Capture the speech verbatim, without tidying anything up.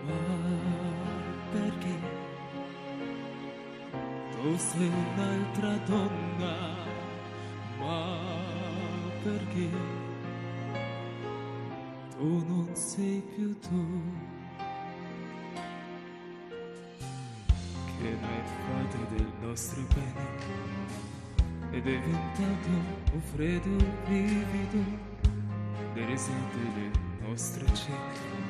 perché tu sei un'altra donna, ma perché tu non sei più tu, che mai fate del nostro bene è diventato un freddo brivido, le risate le nostre cene